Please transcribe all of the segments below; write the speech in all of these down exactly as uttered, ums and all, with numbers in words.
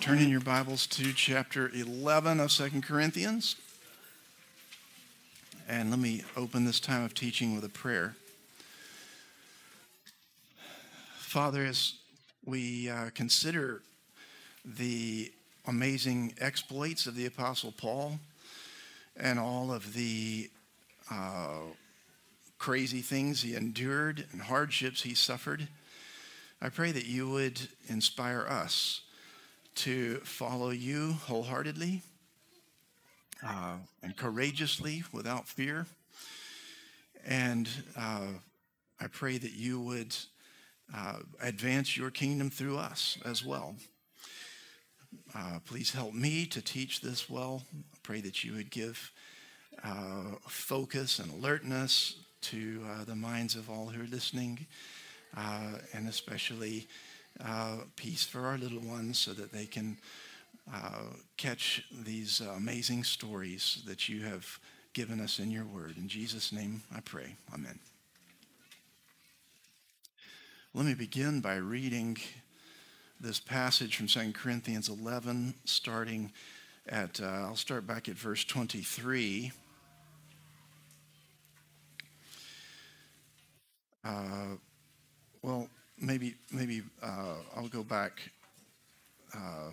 Turn in your Bibles to chapter eleven of Second Corinthians. And let me open this time of teaching with a prayer. Father, as we uh, consider the amazing exploits of the Apostle Paul and all of the uh, crazy things he endured and hardships he suffered, I pray that you would inspire us to follow you wholeheartedly uh, and courageously without fear. And uh, I pray that you would uh, advance your kingdom through us as well. Uh, please help me to teach this well. I pray that you would give uh, focus and alertness to uh, the minds of all who are listening, uh, and especially Uh, peace for our little ones so that they can uh, catch these uh, amazing stories that you have given us in your word. In Jesus' name I pray. Amen. Let me begin by reading this passage from Second Corinthians eleven, starting at, uh, I'll start back at verse twenty-three. Uh, well, Maybe, maybe uh, I'll go back. Uh,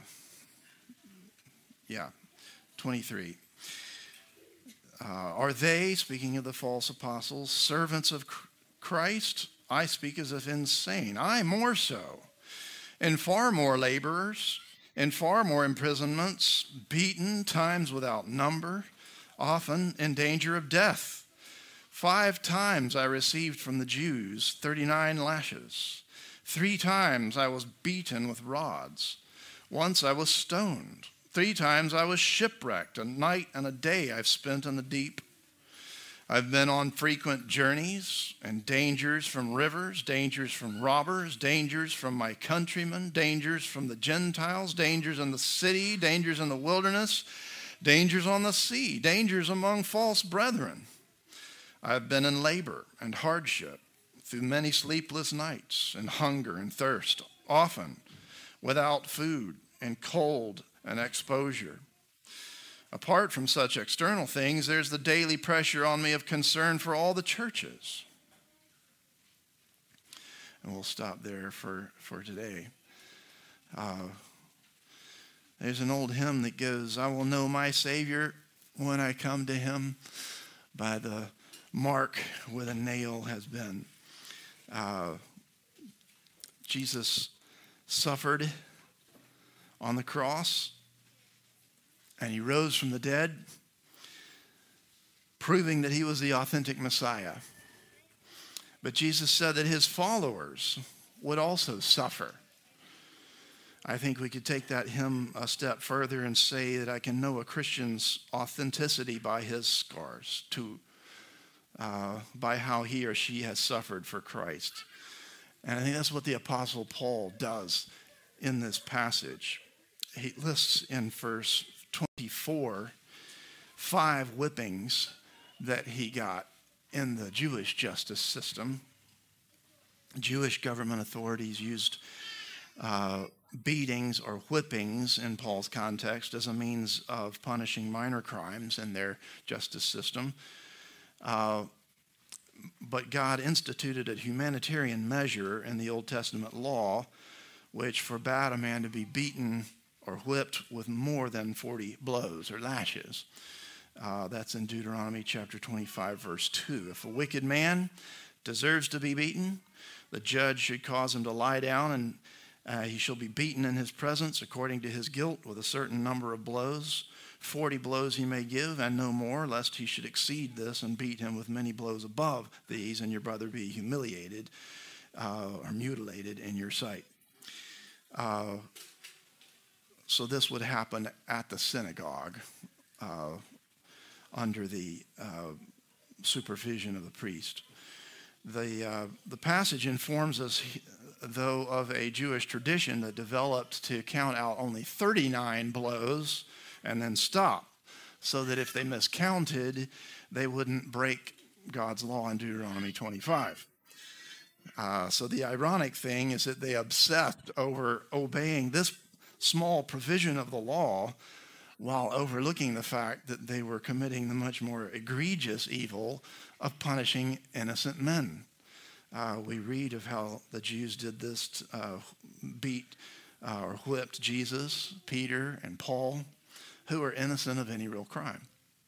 yeah, twenty-three. Uh, are they, speaking of the false apostles, servants of Christ? I speak as if insane. I more so. And far more laborers, and far more imprisonments, beaten times without number, often in danger of death. Five times I received from the Jews thirty-nine lashes. Three times I was beaten with rods. Once I was stoned. Three times I was shipwrecked. A night and a day I've spent in the deep. I've been on frequent journeys and dangers from rivers, dangers from robbers, dangers from my countrymen, dangers from the Gentiles, dangers in the city, dangers in the wilderness, dangers on the sea, dangers among false brethren. I've been in labor and hardship, through many sleepless nights and hunger and thirst, often without food and cold and exposure. Apart from such external things, there's the daily pressure on me of concern for all the churches. And we'll stop there for, for today. Uh, there's an old hymn that goes, I will know my Savior when I come to him by the mark where the nail has been. Uh, Jesus suffered on the cross, and he rose from the dead, proving that he was the authentic Messiah. But Jesus said that his followers would also suffer. I think we could take that hymn a step further and say that I can know a Christian's authenticity by his scars too. Uh, by how he or she has suffered for Christ. And I think that's what the Apostle Paul does in this passage. He lists in verse twenty-four five whippings that he got in the Jewish justice system. Jewish government authorities used uh, beatings or whippings in Paul's context as a means of punishing minor crimes in their justice system. Uh, but God instituted a humanitarian measure in the Old Testament law which forbade a man to be beaten or whipped with more than forty blows or lashes. Uh, that's in Deuteronomy chapter twenty-five, verse two. If a wicked man deserves to be beaten, the judge should cause him to lie down, and uh, he shall be beaten in his presence according to his guilt with a certain number of blows. Forty blows he may give, and no more, lest he should exceed this and beat him with many blows above these, and your brother be humiliated uh, or mutilated in your sight. Uh, so this would happen at the synagogue uh, under the uh, supervision of the priest. The, uh, the passage informs us, though, of a Jewish tradition that developed to count out only thirty-nine blows and then stop, so that if they miscounted, they wouldn't break God's law in Deuteronomy twenty-five. Uh, so the ironic thing is that they obsessed over obeying this small provision of the law while overlooking the fact that they were committing the much more egregious evil of punishing innocent men. Uh, we read of how the Jews did this, uh, beat uh, or whipped Jesus, Peter, and Paul, who were innocent of any real crime.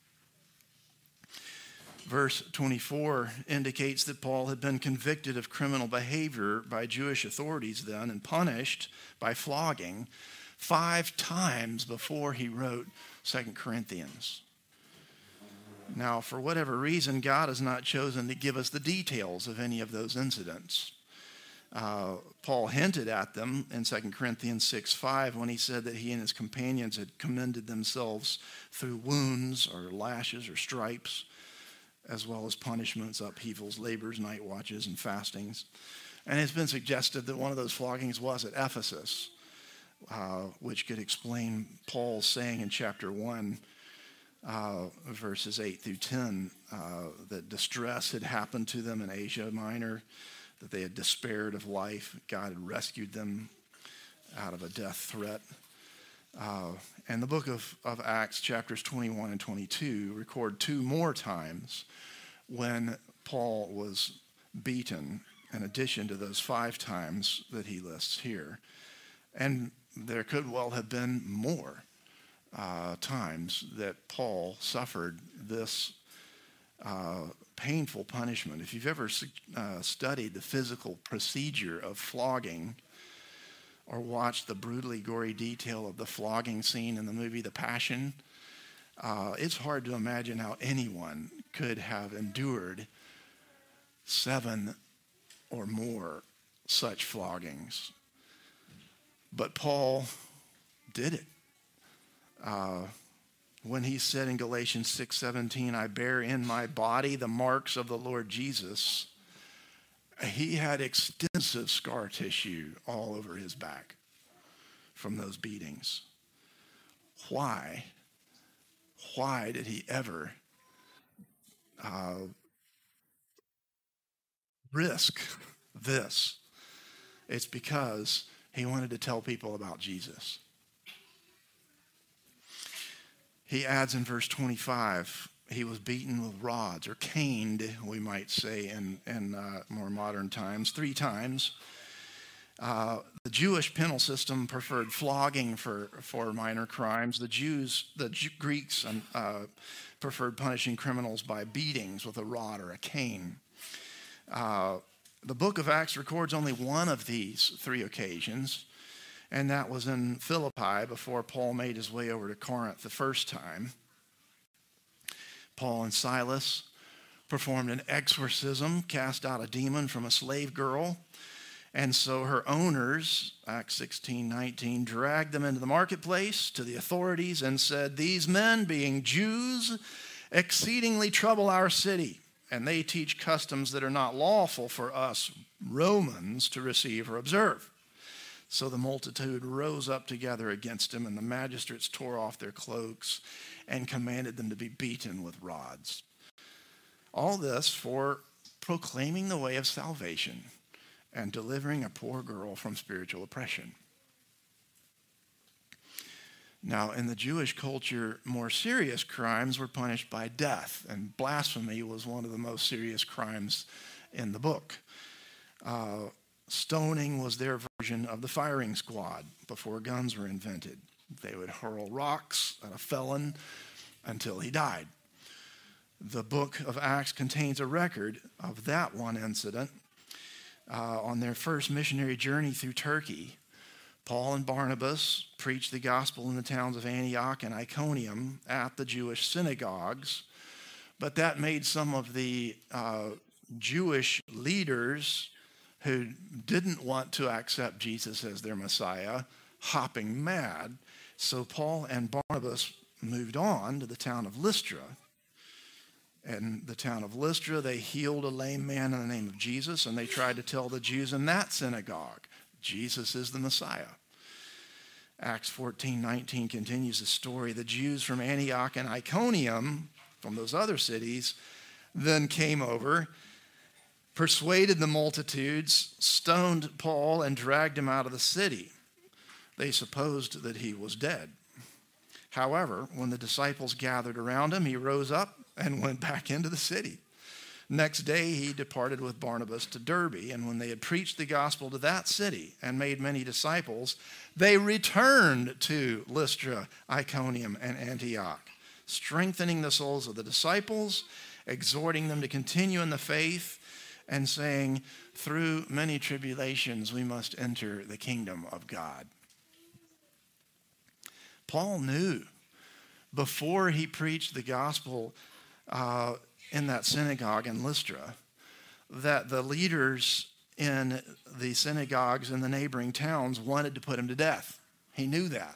Verse twenty-four indicates that Paul had been convicted of criminal behavior by Jewish authorities then and punished by flogging five times before he wrote Second Corinthians. Now, for whatever reason, God has not chosen to give us the details of any of those incidents. Uh, Paul hinted at them in Second Corinthians six five when he said that he and his companions had commended themselves through wounds or lashes or stripes, as well as punishments, upheavals, labors, night watches, and fastings. And it's been suggested that one of those floggings was at Ephesus, uh, which could explain Paul's saying in chapter one, uh, verses eight through ten, uh, that distress had happened to them in Asia Minor, that they had despaired of life. God had rescued them out of a death threat. Uh, and the book of, of Acts, chapters twenty-one and twenty-two, record two more times when Paul was beaten, in addition to those five times that he lists here. And there could well have been more uh, times that Paul suffered this uh, painful punishment. If you've ever uh, studied the physical procedure of flogging, or watched the brutally gory detail of the flogging scene in the movie The Passion, uh, it's hard to imagine how anyone could have endured seven or more such floggings. But Paul did it. Uh, when he said in Galatians six seventeen, I bear in my body the marks of the Lord Jesus, he had extensive scar tissue all over his back from those beatings. Why? Why did he ever uh, risk this? It's because he wanted to tell people about Jesus. He adds in verse twenty-five, he was beaten with rods, or caned, we might say in, in uh, more modern times, three times. Uh, the Jewish penal system preferred flogging for, for minor crimes. The Jews, the Jew, Greeks uh, preferred punishing criminals by beatings with a rod or a cane. Uh, the book of Acts records only one of these three occasions, and that was in Philippi before Paul made his way over to Corinth the first time. Paul and Silas performed an exorcism, cast out a demon from a slave girl. And so her owners, Acts sixteen nineteen, dragged them into the marketplace to the authorities and said, these men, being Jews, exceedingly trouble our city, and they teach customs that are not lawful for us Romans to receive or observe. So the multitude rose up together against him, and the magistrates tore off their cloaks and commanded them to be beaten with rods. All this for proclaiming the way of salvation and delivering a poor girl from spiritual oppression. Now, in the Jewish culture, more serious crimes were punished by death, and blasphemy was one of the most serious crimes in the book. Uh, stoning was their version of the firing squad before guns were invented. They would hurl rocks at a felon until he died. The book of Acts contains a record of that one incident. Uh, on their first missionary journey through Turkey, Paul and Barnabas preached the gospel in the towns of Antioch and Iconium at the Jewish synagogues, but that made some of the uh, Jewish leaders who didn't want to accept Jesus as their Messiah hopping mad. So Paul and Barnabas moved on to the town of Lystra. In the town of Lystra, they healed a lame man in the name of Jesus, and they tried to tell the Jews in that synagogue, Jesus is the Messiah. Acts fourteen nineteen continues the story. The Jews from Antioch and Iconium, from those other cities, then came over, persuaded the multitudes, stoned Paul, and dragged him out of the city. they supposed that he was dead. However, when the disciples gathered around him, he rose up and went back into the city. Next day, he departed with Barnabas to Derbe, and when they had preached the gospel to that city and made many disciples, they returned to Lystra, Iconium, and Antioch, strengthening the souls of the disciples, exhorting them to continue in the faith, and saying, through many tribulations we must enter the kingdom of God. Paul knew before he preached the gospel uh, in that synagogue in Lystra that the leaders in the synagogues in the neighboring towns wanted to put him to death. He knew that.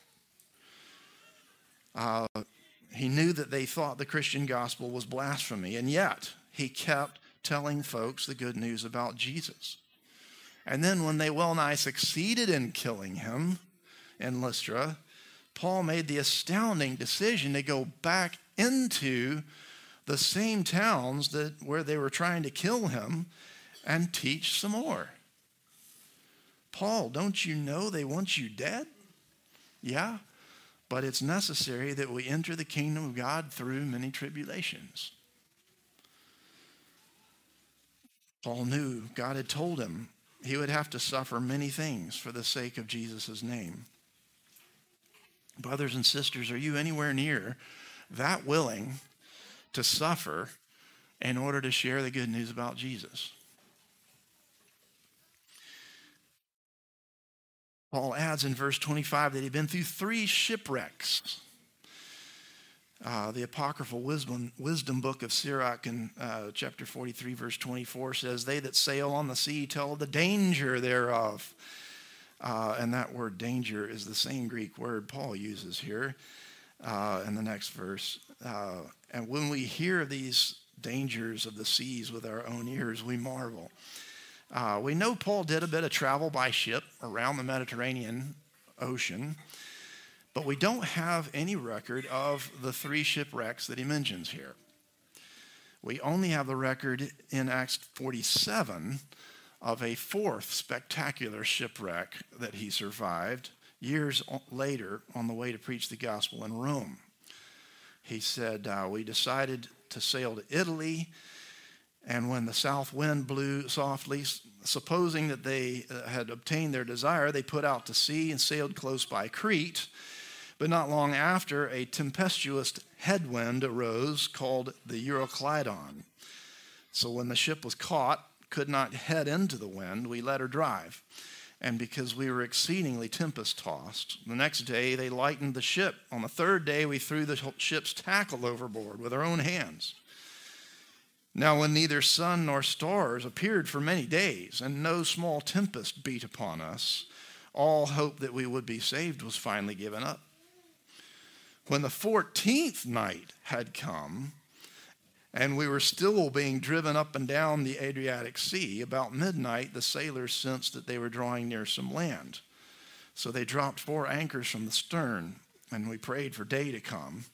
Uh, he knew that they thought the Christian gospel was blasphemy, and yet he kept telling folks the good news about Jesus. And then when they well nigh succeeded in killing him in Lystra, Paul made the astounding decision to go back into the same towns that where they were trying to kill him and teach some more. Paul, don't you know they want you dead? Yeah, but it's necessary that we enter the kingdom of God through many tribulations. Paul knew God had told him he would have to suffer many things for the sake of Jesus' name. Brothers and sisters, are you anywhere near that willing to suffer in order to share the good news about Jesus? Paul adds in verse twenty-five that he'd been through three shipwrecks. Uh, the apocryphal wisdom, wisdom book of Sirach in uh, chapter forty-three, verse twenty-four says, they that sail on the sea tell of the danger thereof. Uh, and that word danger is the same Greek word Paul uses here uh, in the next verse. Uh, and when we hear these dangers of the seas with our own ears, we marvel. Uh, we know Paul did a bit of travel by ship around the Mediterranean Ocean, but we don't have any record of the three shipwrecks that he mentions here. We only have the record in Acts forty-seven of a fourth spectacular shipwreck that he survived years later on the way to preach the gospel in Rome. He said, uh, we decided to sail to Italy, and when the south wind blew softly, supposing that they uh, had obtained their desire, they put out to sea and sailed close by Crete. But not long after, a tempestuous headwind arose called the Euroclydon. So when the ship was caught, could not head into the wind, we let her drive. And because we were exceedingly tempest-tossed, the next day they lightened the ship. On the third day, we threw the ship's tackle overboard with our own hands. Now when neither sun nor stars appeared for many days, and no small tempest beat upon us, all hope that we would be saved was finally given up. When the fourteenth night had come, and we were still being driven up and down the Adriatic Sea, about midnight the sailors sensed that they were drawing near some land. So they dropped four anchors from the stern, and we prayed for day to come.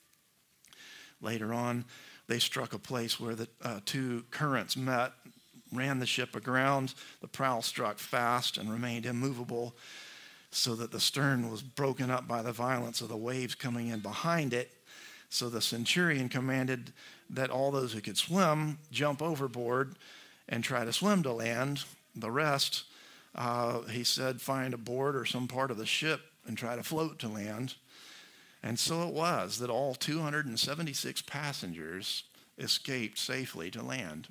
Later on, they struck a place where the uh, two currents met, ran the ship aground. The prow struck fast and remained immovable, so that the stern was broken up by the violence of the waves coming in behind it. So the centurion commanded that all those who could swim jump overboard and try to swim to land. The rest, uh, he said, find a board or some part of the ship and try to float to land. And so it was that all two hundred seventy-six passengers escaped safely to land.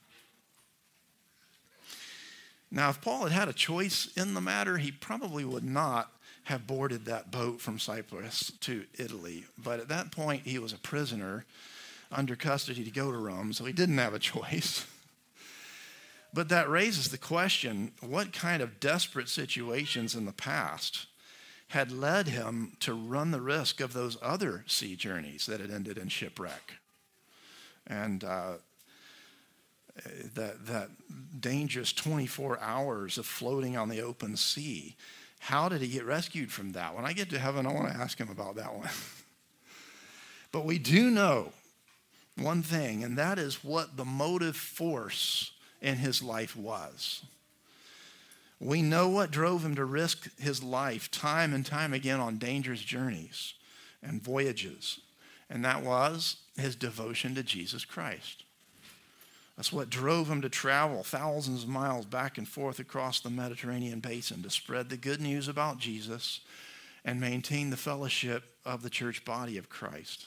Now, if Paul had had a choice in the matter, he probably would not have boarded that boat from Cyprus to Italy. But at that point, he was a prisoner under custody to go to Rome, so he didn't have a choice. But that raises the question, what kind of desperate situations in the past had led him to run the risk of those other sea journeys that had ended in shipwreck? And uh, that, that dangerous twenty-four hours of floating on the open sea. How did he get rescued from that? When I get to heaven, I want to ask him about that one. But we do know one thing, and that is what the motive force in his life was. We know what drove him to risk his life time and time again on dangerous journeys and voyages, and that was his devotion to Jesus Christ. That's what drove him to travel thousands of miles back and forth across the Mediterranean basin to spread the good news about Jesus and maintain the fellowship of the church body of Christ.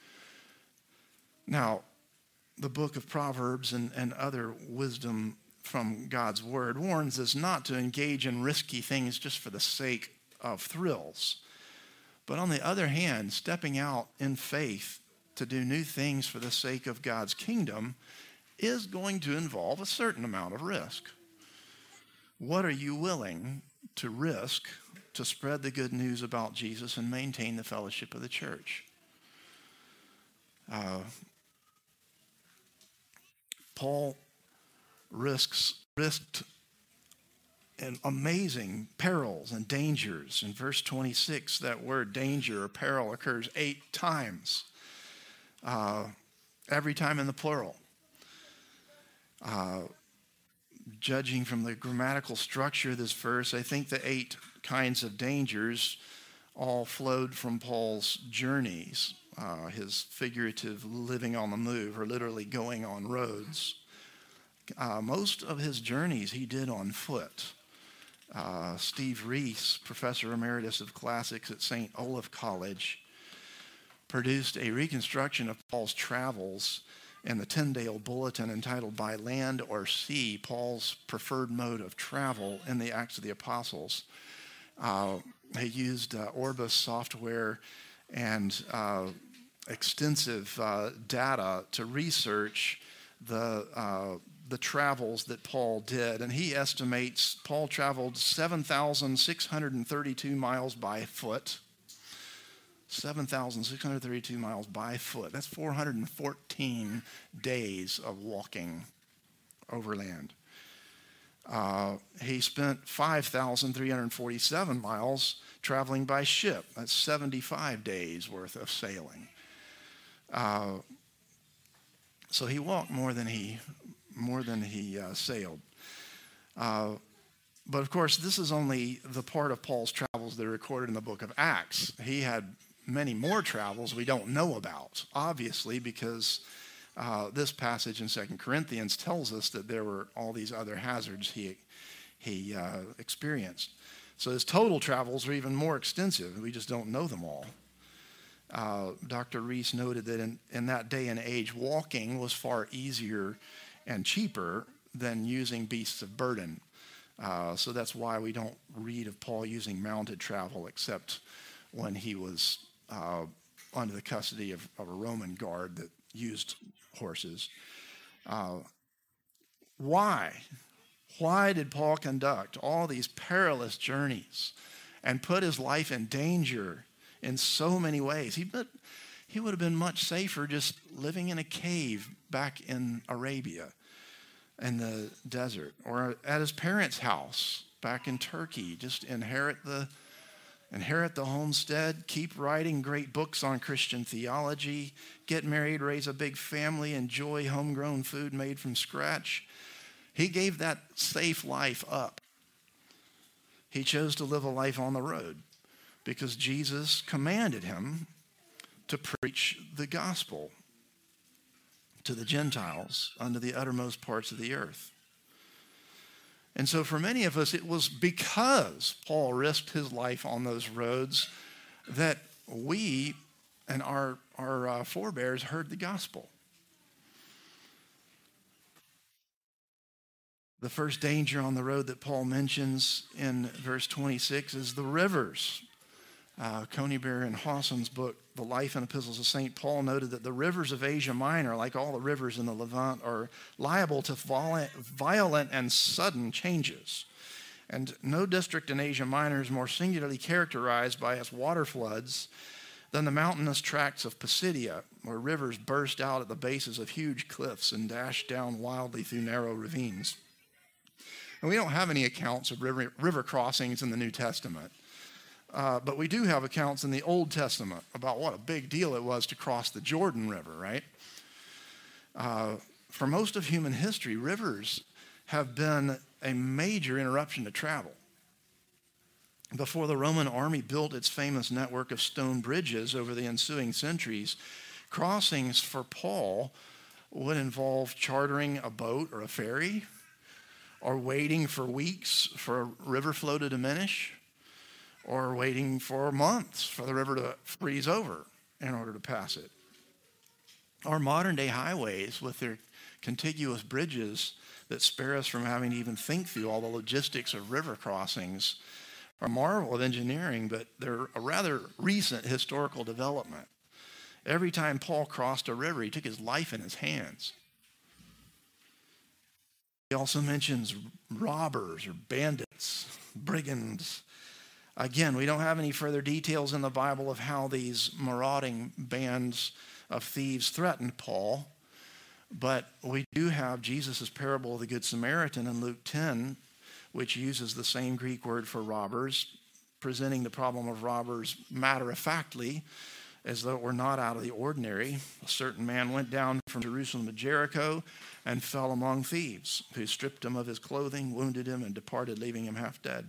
Now, the book of Proverbs and, and other wisdom from God's word warns us not to engage in risky things just for the sake of thrills. But on the other hand, stepping out in faith to do new things for the sake of God's kingdom is going to involve a certain amount of risk. What are you willing to risk to spread the good news about Jesus and maintain the fellowship of the church? Uh, Paul risks risked and amazing perils and dangers. In verse twenty-six, that word danger or peril occurs eight times, uh, every time in the plural. Uh, judging from the grammatical structure of this verse, I think the eight kinds of dangers all flowed from Paul's journeys, uh, his figurative living on the move, or literally going on roads. Uh, most of his journeys he did on foot. Uh, Steve Reese, professor emeritus of classics at Saint Olaf College, produced a reconstruction of Paul's travels in the Tyndale Bulletin entitled By Land or Sea, Paul's Preferred Mode of Travel in the Acts of the Apostles. Uh, he used uh, Orbis software and uh, extensive uh, data to research the uh, the travels that Paul did. And he estimates Paul traveled seven thousand six hundred thirty-two miles by foot. seven thousand six hundred thirty-two miles by foot. That's four hundred fourteen days of walking overland. Uh, he spent five thousand three hundred forty-seven miles traveling by ship. That's seventy-five days worth of sailing. Uh, so he walked more than he more than he uh, sailed. Uh, but of course, this is only the part of Paul's travels that are recorded in the book of Acts. He had many more travels we don't know about, obviously, because uh, this passage in Second Corinthians tells us that there were all these other hazards he, he uh, experienced. So his total travels are even more extensive. We just don't know them all. Uh, Doctor Reese noted that in, in that day and age, walking was far easier and cheaper than using beasts of burden. Uh, so that's why we don't read of Paul using mounted travel except when he was uh, under the custody of, of a Roman guard that used horses. Uh, why? Why did Paul conduct all these perilous journeys and put his life in danger in so many ways? He, but he would have been much safer just living in a cave back in Arabia in the desert, or at his parents' house back in Turkey. Just inherit the inherit the homestead, keep writing great books on Christian theology, get married, raise a big family, enjoy homegrown food made from scratch. He gave that safe life up. He chose to live a life on the road because Jesus commanded him to preach the gospel to the Gentiles unto the uttermost parts of the earth. And so for many of us, it was because Paul risked his life on those roads that we and our, our uh, forebears heard the gospel. The first danger on the road that Paul mentions in verse twenty-six is the rivers. Uh, Conybeare in Hawson's book, The Life and Epistles of Saint Paul, noted that the rivers of Asia Minor, like all the rivers in the Levant, are liable to violent and sudden changes. And no district in Asia Minor is more singularly characterized by its water floods than the mountainous tracts of Pisidia, where rivers burst out at the bases of huge cliffs and dash down wildly through narrow ravines. And we don't have any accounts of river, river crossings in the New Testament. Uh, but we do have accounts in the Old Testament about what a big deal it was to cross the Jordan River, right? Uh, for most of human history, rivers have been a major interruption to travel. Before the Roman army built its famous network of stone bridges over the ensuing centuries, crossings for Paul would involve chartering a boat or a ferry, or waiting for weeks for a river flow to diminish, or waiting for months for the river to freeze over in order to pass it. Our modern day highways, with their contiguous bridges that spare us from having to even think through all the logistics of river crossings, are a marvel of engineering, but they're a rather recent historical development. Every time Paul crossed a river, he took his life in his hands. He also mentions robbers or bandits, brigands. Again, we don't have any further details in the Bible of how these marauding bands of thieves threatened Paul, but we do have Jesus' parable of the Good Samaritan in Luke ten, which uses the same Greek word for robbers, presenting the problem of robbers matter-of-factly, as though it were not out of the ordinary. A certain man went down from Jerusalem to Jericho and fell among thieves, who stripped him of his clothing, wounded him, and departed, leaving him half dead.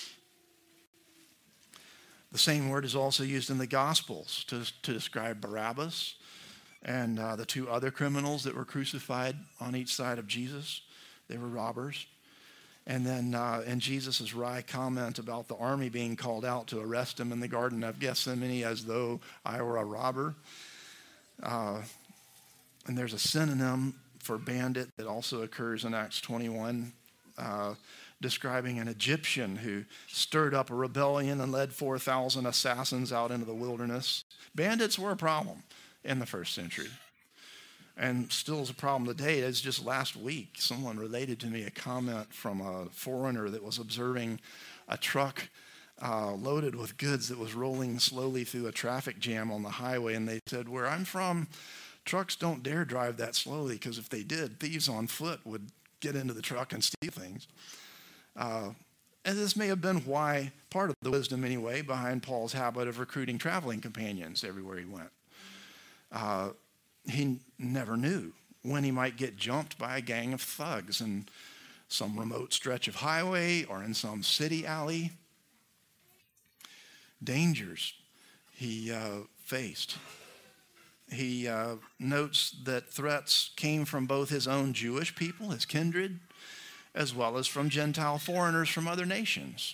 The same word is also used in the Gospels to, to describe Barabbas and uh, the two other criminals that were crucified on each side of Jesus. They were robbers. And then uh, in Jesus' wry comment about the army being called out to arrest him in the Garden of Gethsemane as though I were a robber. Uh, and there's a synonym for bandit that also occurs in Acts twenty-one, uh, describing an Egyptian who stirred up a rebellion and led four thousand assassins out into the wilderness. Bandits were a problem in the first century, and still is a problem today. It's just last week, someone related to me a comment from a foreigner that was observing a truck uh, loaded with goods that was rolling slowly through a traffic jam on the highway. And they said, where I'm from, trucks don't dare drive that slowly, because if they did, thieves on foot would get into the truck and steal things. Uh, and this may have been why, part of the wisdom anyway, behind Paul's habit of recruiting traveling companions everywhere he went. Uh, He never knew when he might get jumped by a gang of thugs in some remote stretch of highway or in some city alley. Dangers he uh, faced. He uh, notes that threats came from both his own Jewish people, his kindred, as well as from Gentile foreigners from other nations,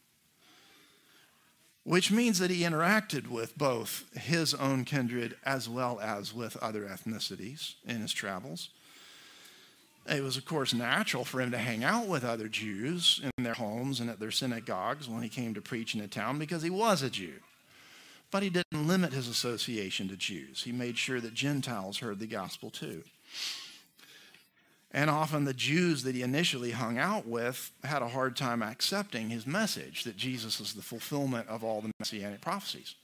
which means that he interacted with both his own kindred as well as with other ethnicities in his travels. It was, of course, natural for him to hang out with other Jews in their homes and at their synagogues when he came to preach in a town, because he was a Jew. But he didn't limit his association to Jews. He made sure that Gentiles heard the gospel too. And often the Jews that he initially hung out with had a hard time accepting his message that Jesus is the fulfillment of all the messianic prophecies.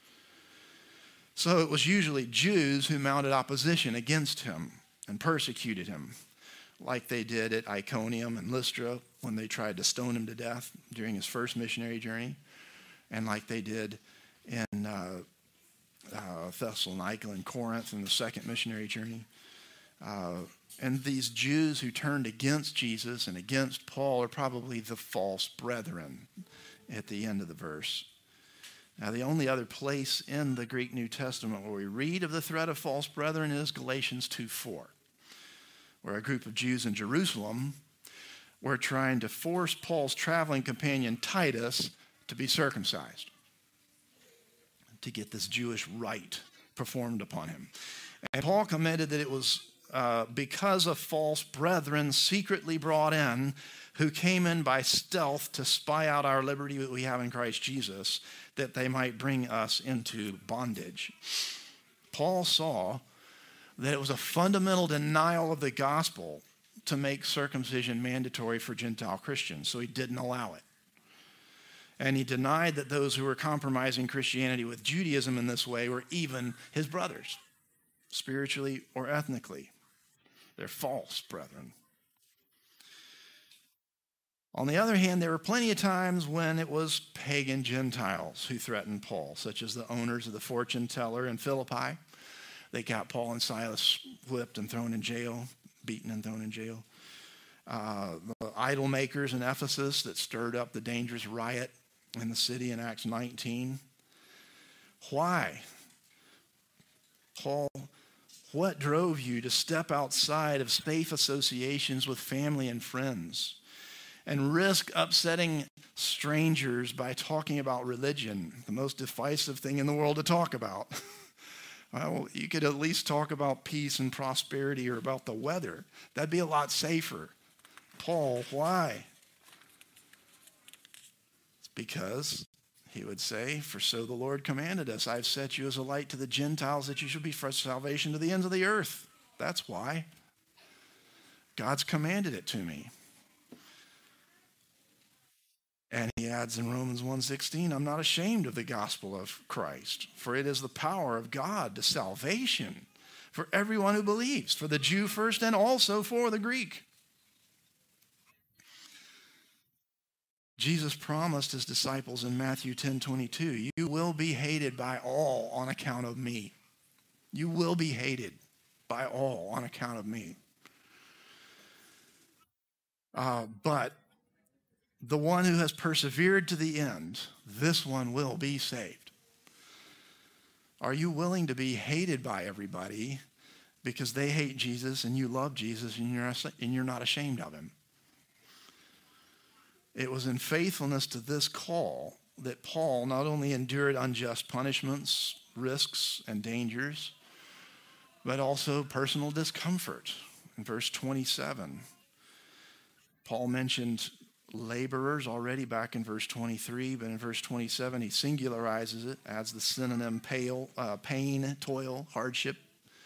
So it was usually Jews who mounted opposition against him and persecuted him, like they did at Iconium and Lystra when they tried to stone him to death during his first missionary journey, and like they did in uh, uh, Thessalonica and Corinth in the second missionary journey. Uh, and these Jews who turned against Jesus and against Paul are probably the false brethren at the end of the verse. Now, the only other place in the Greek New Testament where we read of the threat of false brethren is Galatians two four, where a group of Jews in Jerusalem were trying to force Paul's traveling companion Titus to be circumcised, to get this Jewish rite performed upon him. And Paul commented that it was Uh, because of false brethren secretly brought in, who came in by stealth to spy out our liberty that we have in Christ Jesus, that they might bring us into bondage. Paul saw that it was a fundamental denial of the gospel to make circumcision mandatory for Gentile Christians, so he didn't allow it. And he denied that those who were compromising Christianity with Judaism in this way were even his brothers, spiritually or ethnically. They're false brethren. On the other hand, there were plenty of times when it was pagan Gentiles who threatened Paul, such as the owners of the fortune teller in Philippi. They got Paul and Silas whipped and thrown in jail, beaten and thrown in jail. uh, the idol makers in Ephesus that stirred up the dangerous riot in the city in Acts nineteen. Why? Paul, what drove you to step outside of safe associations with family and friends and risk upsetting strangers by talking about religion, the most divisive thing in the world to talk about? Well, you could at least talk about peace and prosperity or about the weather. That'd be a lot safer. Paul, why? It's because, he would say, for so the Lord commanded us, I've set you as a light to the Gentiles that you should be for salvation to the ends of the earth. That's why. God's commanded it to me. And he adds in Romans one sixteen, I'm not ashamed of the gospel of Christ, for it is the power of God to salvation for everyone who believes, for the Jew first and also for the Greek. Jesus promised his disciples in Matthew ten twenty-two, you will be hated by all on account of me. You will be hated by all on account of me. Uh, but the one who has persevered to the end, this one will be saved. Are you willing to be hated by everybody because they hate Jesus and you love Jesus and you're, and you're not ashamed of him? It was in faithfulness to this call that Paul not only endured unjust punishments, risks, and dangers, but also personal discomfort. In verse twenty-seven, Paul mentioned laborers already back in verse twenty-three, but in verse twenty-seven he singularizes it, adds the synonym pale, uh, pain, toil, hardship.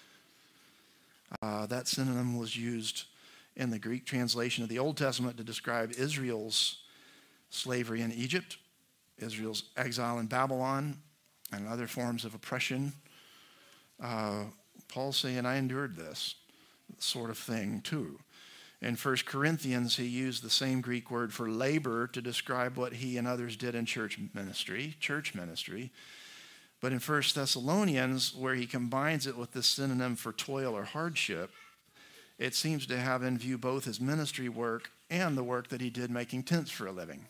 Uh, that synonym was used in the Greek translation of the Old Testament to describe Israel's slavery in Egypt, Israel's exile in Babylon, and other forms of oppression. Uh, Paul's saying, I endured this sort of thing too. In First Corinthians, he used the same Greek word for labor to describe what he and others did in church ministry, church ministry. But in First Thessalonians, where he combines it with the synonym for toil or hardship, it seems to have in view both his ministry work and the work that he did making tents for a living.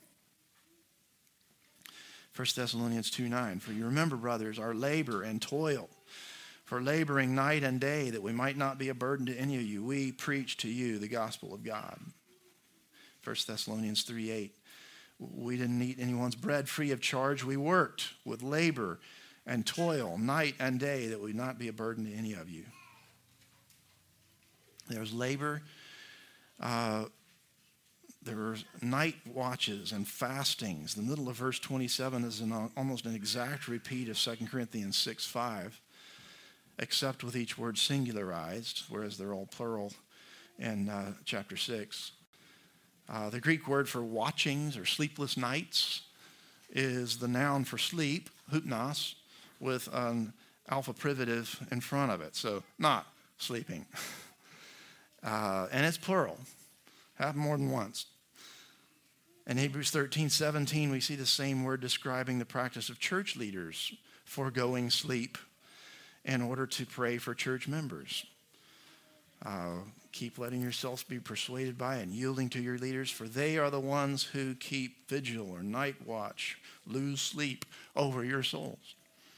First Thessalonians two nine, for you remember, brothers, our labor and toil, for laboring night and day, that we might not be a burden to any of you. We preach to you the gospel of God. First Thessalonians three eight. We didn't eat anyone's bread free of charge. We worked with labor and toil night and day, that we not be a burden to any of you. There's labor. Uh, there were night watches and fastings. The middle of verse twenty-seven is an, almost an exact repeat of Second Corinthians six five. Except with each word singularized, whereas they're all plural in uh, chapter six. Uh, the Greek word for watchings or sleepless nights is the noun for sleep, hypnos, with an alpha privative in front of it. So not sleeping. Uh, and it's plural. Happened more than once. In Hebrews thirteen seventeen, we see the same word describing the practice of church leaders foregoing sleep in order to pray for church members. Uh, keep letting yourselves be persuaded by and yielding to your leaders, for they are the ones who keep vigil or night watch, lose sleep over your souls.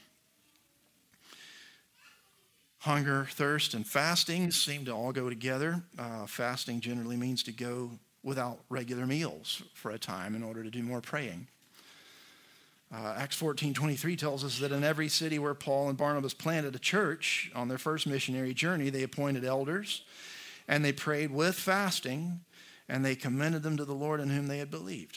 Hunger, thirst, and fasting seem to all go together. Uh, fasting generally means to go without regular meals for a time in order to do more praying. Uh, Acts fourteen twenty-three tells us that in every city where Paul and Barnabas planted a church on their first missionary journey, they appointed elders, and they prayed with fasting, and they commended them to the Lord in whom they had believed.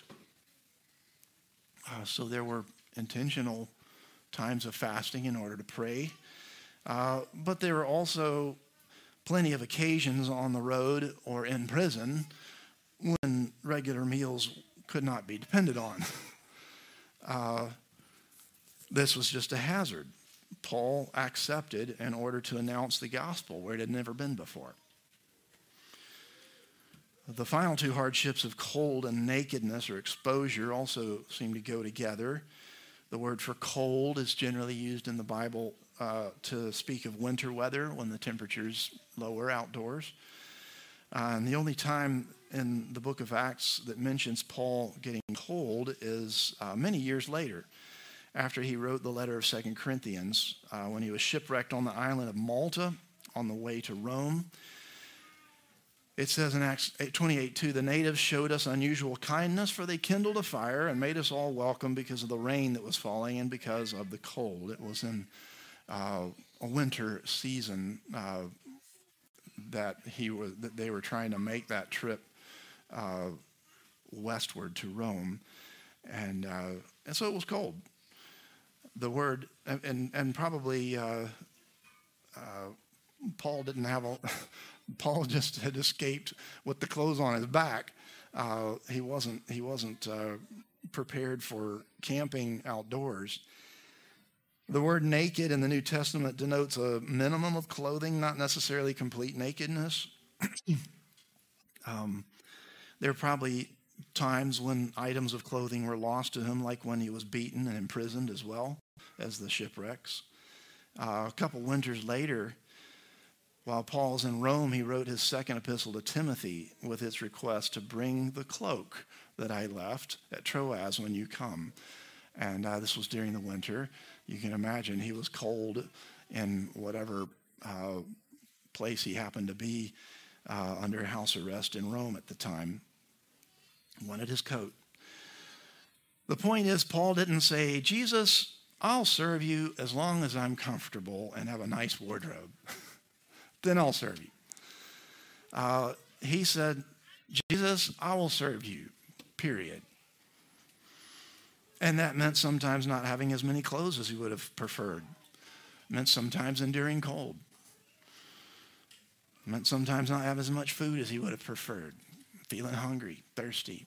Uh, so there were intentional times of fasting in order to pray, uh, but there were also plenty of occasions on the road or in prison when regular meals could not be depended on. Uh, this was just a hazard Paul accepted in order to announce the gospel where it had never been before. The final two hardships of cold and nakedness or exposure also seem to go together. The word for cold is generally used in the Bible uh, to speak of winter weather when the temperature's lower outdoors. Uh, and the only time in the book of Acts that mentions Paul getting cold is uh, many years later, after he wrote the letter of Second Corinthians, uh, when he was shipwrecked on the island of Malta on the way to Rome. It says in Acts twenty-eight two, the natives showed us unusual kindness, for they kindled a fire and made us all welcome because of the rain that was falling and because of the cold. It was in uh, a winter season uh, that he was that they were trying to make that trip uh, westward to Rome, and uh, and so it was cold. The word and and, and probably uh, uh, Paul didn't have a. Paul just had escaped with the clothes on his back. Uh, he wasn't, he wasn't uh, prepared for camping outdoors. The word naked in the New Testament denotes a minimum of clothing, not necessarily complete nakedness. um, there are probably times when items of clothing were lost to him, like when he was beaten and imprisoned as well as the shipwrecks. Uh, a couple winters later, while Paul's in Rome, he wrote his second epistle to Timothy with its request to bring the cloak that I left at Troas when you come. And uh, this was during the winter. You can imagine he was cold in whatever uh, place he happened to be uh, under house arrest in Rome at the time. Wanted his coat. The point is, Paul didn't say, Jesus, I'll serve you as long as I'm comfortable and have a nice wardrobe. Then I'll serve you. Uh, he said, Jesus, I will serve you, period. And that meant sometimes not having as many clothes as he would have preferred. It meant sometimes enduring cold. It meant sometimes not having as much food as he would have preferred, feeling hungry, thirsty.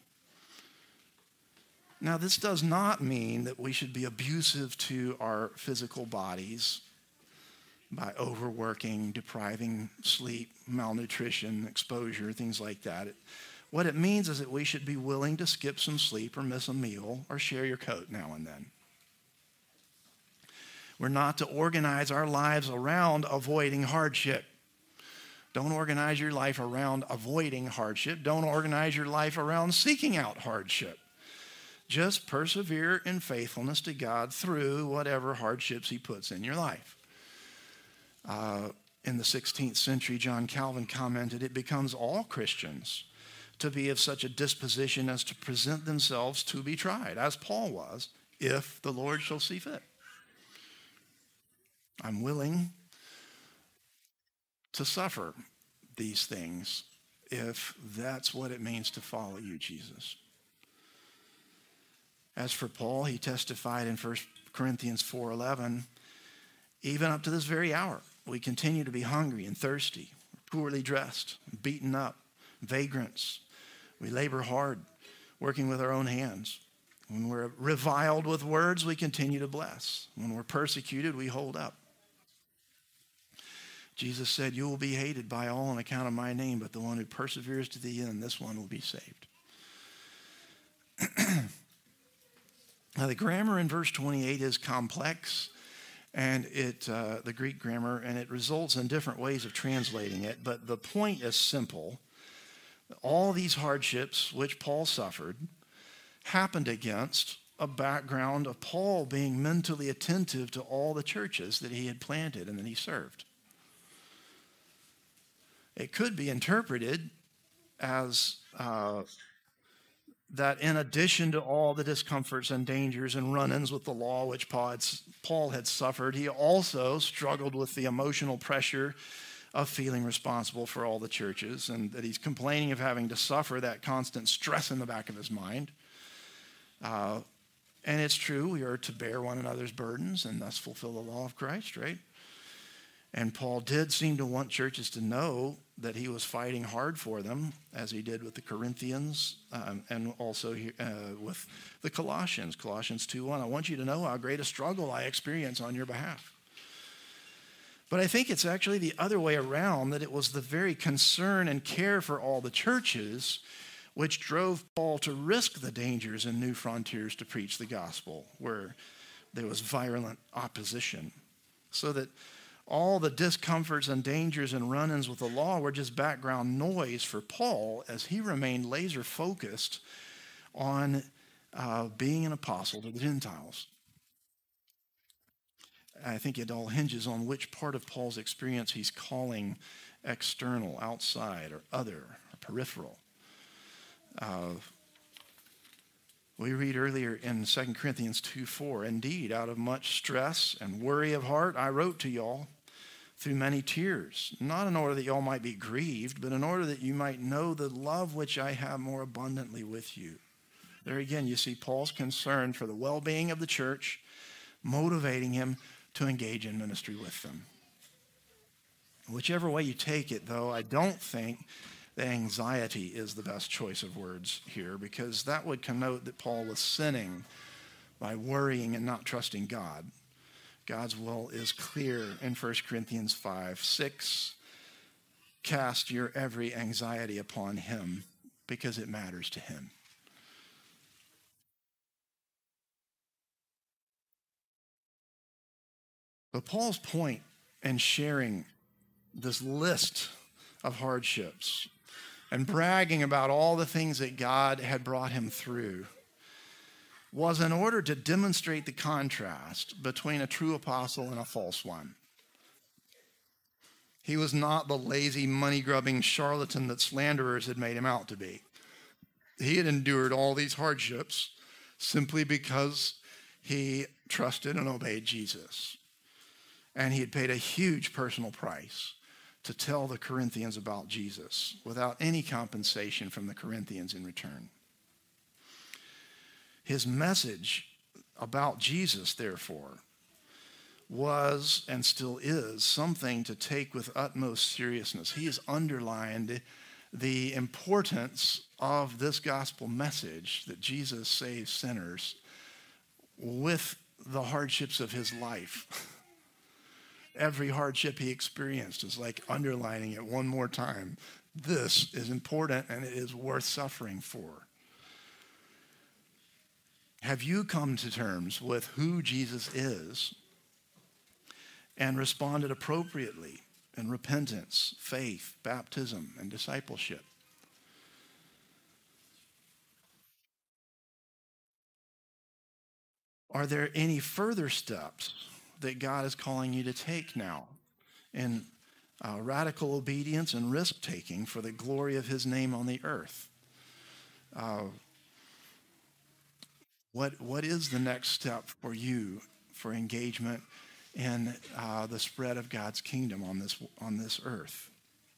Now, this does not mean that we should be abusive to our physical bodies by overworking, depriving sleep, malnutrition, exposure, things like that. It, what it means is that we should be willing to skip some sleep or miss a meal or share your coat now and then. We're not to organize our lives around avoiding hardship. Don't organize your life around avoiding hardship. Don't organize your life around seeking out hardship. Just persevere in faithfulness to God through whatever hardships he puts in your life. Uh, in the sixteenth century, John Calvin commented, it becomes all Christians to be of such a disposition as to present themselves to be tried, as Paul was, if the Lord shall see fit. I'm willing to suffer these things if that's what it means to follow you, Jesus. As for Paul, he testified in First Corinthians four eleven, even up to this very hour, we continue to be hungry and thirsty, poorly dressed, beaten up, vagrants. We labor hard, working with our own hands. When we're reviled with words, we continue to bless. When we're persecuted, we hold up. Jesus said, you will be hated by all on account of my name, but the one who perseveres to the end, this one will be saved. Now, the grammar in verse twenty-eight is complex. And it, uh, the Greek grammar, and it results in different ways of translating it. But the point is simple. All these hardships which Paul suffered happened against a background of Paul being mentally attentive to all the churches that he had planted and that he served. It could be interpreted as uh, that in addition to all the discomforts and dangers and run-ins with the law which Paul had suffered, he also struggled with the emotional pressure of feeling responsible for all the churches, and that he's complaining of having to suffer that constant stress in the back of his mind. Uh, and it's true, we are to bear one another's burdens and thus fulfill the law of Christ, right? And Paul did seem to want churches to know that he was fighting hard for them, as he did with the Corinthians um, and also uh, with the Colossians. Colossians two one, I want you to know how great a struggle I experience on your behalf. But I think it's actually the other way around, that it was the very concern and care for all the churches which drove Paul to risk the dangers in new frontiers to preach the gospel, where there was virulent opposition. So that All the discomforts and dangers and run-ins with the law were just background noise for Paul as he remained laser focused on uh, being an apostle to the Gentiles. I think it all hinges on which part of Paul's experience he's calling external, outside, or other, or peripheral. Uh, we read earlier in Second Corinthians two four, indeed, out of much stress and worry of heart, I wrote to y'all through many tears, not in order that y'all might be grieved, but in order that you might know the love which I have more abundantly with you. There again, you see Paul's concern for the well-being of the church, motivating him to engage in ministry with them. Whichever way you take it, though, I don't think that anxiety is the best choice of words here, because that would connote that Paul was sinning by worrying and not trusting God. God's will is clear in First Corinthians five six. Cast your every anxiety upon him because it matters to him. But Paul's point in sharing this list of hardships and bragging about all the things that God had brought him through was in order to demonstrate the contrast between a true apostle and a false one. He was not the lazy, money-grubbing charlatan that slanderers had made him out to be. He had endured all these hardships simply because he trusted and obeyed Jesus. And he had paid a huge personal price to tell the Corinthians about Jesus without any compensation from the Corinthians in return. His message about Jesus, therefore, was and still is something to take with utmost seriousness. He has underlined the importance of this gospel message that Jesus saves sinners with the hardships of his life. Every hardship he experienced is like underlining it one more time. This is important and it is worth suffering for. Have you come to terms with who Jesus is and responded appropriately in repentance, faith, baptism, and discipleship? Are there any further steps that God is calling you to take now in uh, radical obedience and risk-taking for the glory of his name on the earth? Uh, what, what is the next step for you for engagement in uh, the spread of God's kingdom on this, on this earth?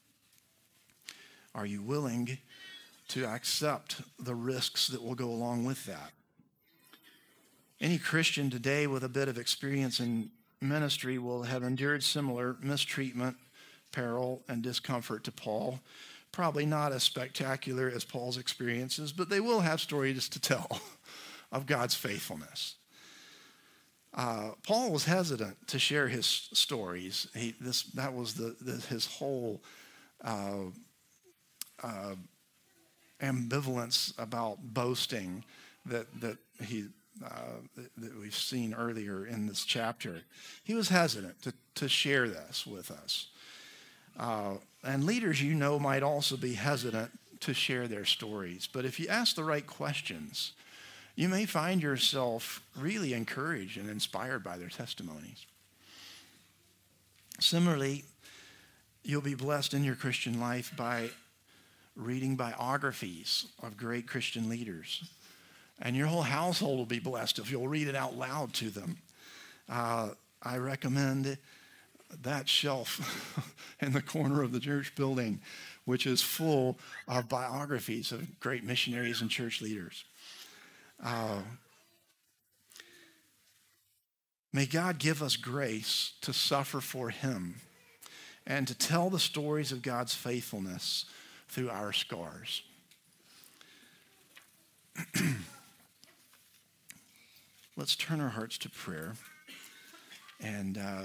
Are you willing to accept the risks that will go along with that? Any Christian today with a bit of experience in ministry will have endured similar mistreatment, peril, and discomfort to Paul. Probably not as spectacular as Paul's experiences, but they will have stories to tell of God's faithfulness. Uh, Paul was hesitant to share his stories. He, this, that was the, the, his whole uh, uh, ambivalence about boasting that, that he Uh, that, that we've seen earlier in this chapter. He was hesitant to, to share this with us. Uh, and leaders, you know, might also be hesitant to share their stories. But if you ask the right questions, you may find yourself really encouraged and inspired by their testimonies. Similarly, you'll be blessed in your Christian life by reading biographies of great Christian leaders. And your whole household will be blessed if you'll read it out loud to them. Uh, I recommend that shelf in the corner of the church building, which is full of biographies of great missionaries and church leaders. Uh, may God give us grace to suffer for him and to tell the stories of God's faithfulness through our scars. Let's turn our hearts to prayer and uh,